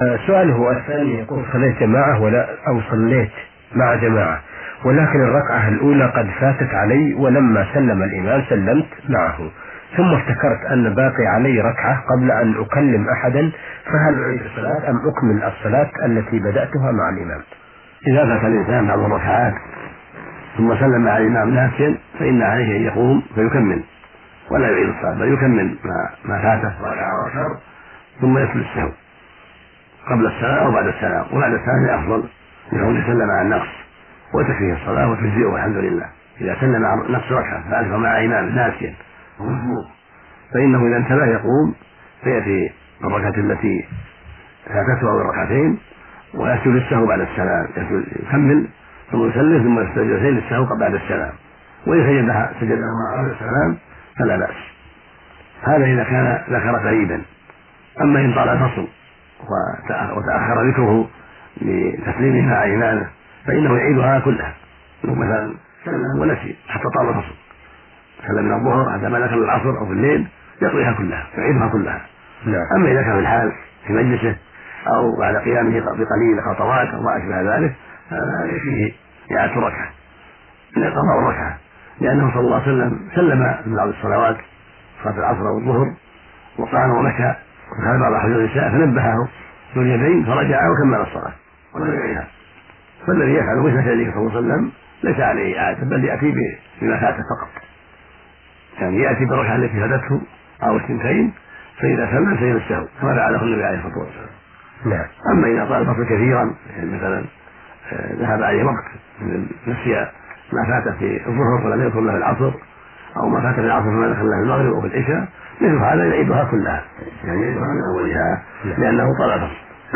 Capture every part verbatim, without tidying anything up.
آه، سؤاله الثاني يقول: صليت جماعة ولا أو صليت مع جماعة، ولكن الركعة الأولى قد فاتت علي، ولما سلم الإمام سلمت معه، ثم افتكرت أن باقي علي ركعة قبل أن أكلم أحدا، فهل أعيد الصلاة أم أكمل الصلاة التي بدأتها مع الإمام؟ إذا فات الإنسان بعض الركعات ثم سلم مع الإمام ناسيا فإن عليه أن يقوم فيكمل ولا يعيد الصلاة، بل يكمل ما, ما فاته ركعة وأكثر ثم يسجد السهو قبل السلام أو بعد السلام، وبعد السلام أفضل لكونه سلم مع النقص وتكفيه الصلاة وتجزئه والحمد لله. إذا سلم مع نفس ركعة فألف مع إمام ناسيا فإنه إذا انتبه يقوم فيأتي الركعة التي فاتته أو الركعتين ويسجد السهو بعد السلام، يكمل ثم يسلم ثم يسجد السهو بعد السلام، وإن سجدها سجدها بعد السلام فلا بأس. هذا إذا كان ذكر قريبا. أما إن طال الفصل وتأخر ذكره لتسليمها مع إمامه فإنه يعيدها كلها. مثلا سلم ونسي حتى طال الفصل، سلم من الظهر حتى ما ذكر العصر أو في الليل يقضيها كلها يعيدها كلها. أما إذا كان في الحال في مجلسه أو بعد قيامه بقليل خطوات أو ما أشبه ذلك فيه إعادة ركعة قضاء الركعة، لأنه صلى الله عليه وسلم سلم من بعض الصلوات صلاة العصر أو الظهر وقام ومشى وكان بعض حجر النساء فنبهه ذو اليدين فرجع وكمل الصلاة ولم يعيدها. فالذي يفعل مثل ذلك صلى الله عليه وسلم ليس عليه إعادة بل يأتي بما فاته فقط، يعني يأتي بالركعة التي فاتته أو الثنتين فإذا سلم سجد السهو كما فعله النبي عليه الصلاة والسلام. نعم. أما إذا طال الفصل كثيرا يعني مثلا ذهب عليه وقت نسي ما فات في الظهر ولم يذكر له العصر أو ما فات في العصر فما دخل له المغرب أو في العشاء، مثل هذا يعيدها كلها يعني يعيدها من أولها لأنه طال الفصل.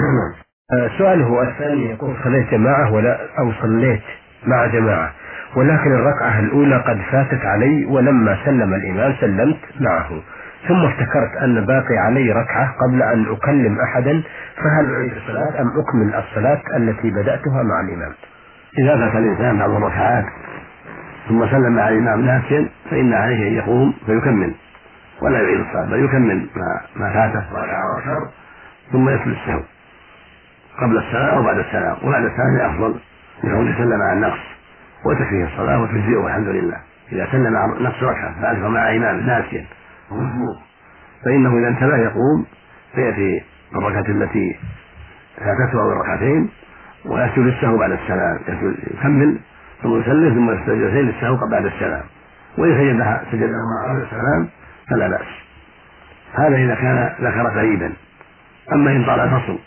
سؤاله الثاني يقول: صليت جماعة ولا أو صليت مع جماعة، ولكن الركعة الأولى قد فاتت علي، ولما سلم الإمام سلمت معه، ثم افتكرت أن باقي علي ركعة قبل أن أكلم أحدا، فهل أعيد الصلاة أم أكمل الصلاة التي بدأتها مع الإمام؟ إذا فات الإنسان بعض الركعات ثم سلم مع الإمام ناسيا فإن عليه أن يقوم فيكمل ولا يعيد الصلاة، بل يكمل ما, ما فاته ركعة وأكثر ثم يسجد السهو قبل السلام أو بعد السلام، وبعد السلام أفضل لكونه سلم مع النقص وتكفيه الصلاة وتجزئه والحمد لله. إذا سلم مع نفس ركعة فألف مع إمام ناسيا فإنه إذا انتبه يقوم فيأتي الركعة التي فاتته أو الركعتين ويسجد السهو بعد السلام، يكمل ثم يسلم ثم يسجد السهو بعد السلام، وإن سجدها سجدها بعد السلام فلا بأس. هذا إذا كان ذكر قريبا. أما إن طال الفصل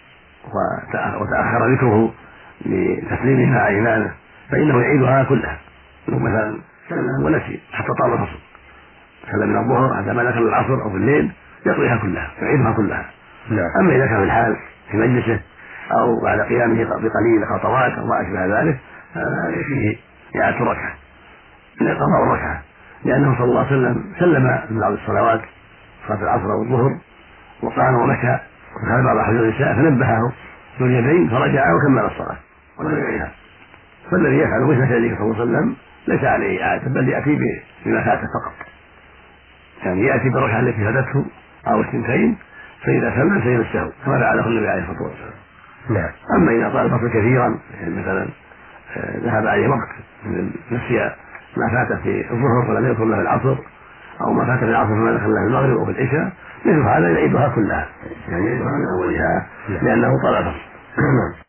وتأخر ذكره لتسليمها مع إمامه فإنه يعيدها كلها. مثلا سلم ونسي حتى طال الفصل، سلم من الظهر حتى ما ذكر العصر أو في الليل يقضيها كلها يعيدها كلها. أما إذا كان في الحال في مجلسه أو بعد قيامه بقليل خطوات أو ما أشبه ذلك فيه إعادة ركعة قضاء الركعة، لأنه صلى الله عليه وسلم سلم من بعض الصلوات صلاة العصر أو الظهر وقام ومشى وكان بعض حجر النساء فنبهه ذو اليدين فرجع وكمل الصلاة ولم يعيدها. فالذي يفعل مثل ذلك صلى الله عليه وسلم ليس عليه إعادة بل يأتي بما فاته فقط، يعني يأتي بالركعة التي فاتته أو الثنتين فإذا سلم سجد السهو كما فعله النبي عليه الصلاة والسلام. نعم. أما إذا طال الفصل كثيرا يعني مثلا ذهب عليه وقت نسي ما فات في الظهر ولم يذكر له العصر أو ما فات في العصر فما دخل له المغرب أو في العشاء، مثل هذا يعيدها كلها يعني يعيدها من أولها لأنه طال الفصل.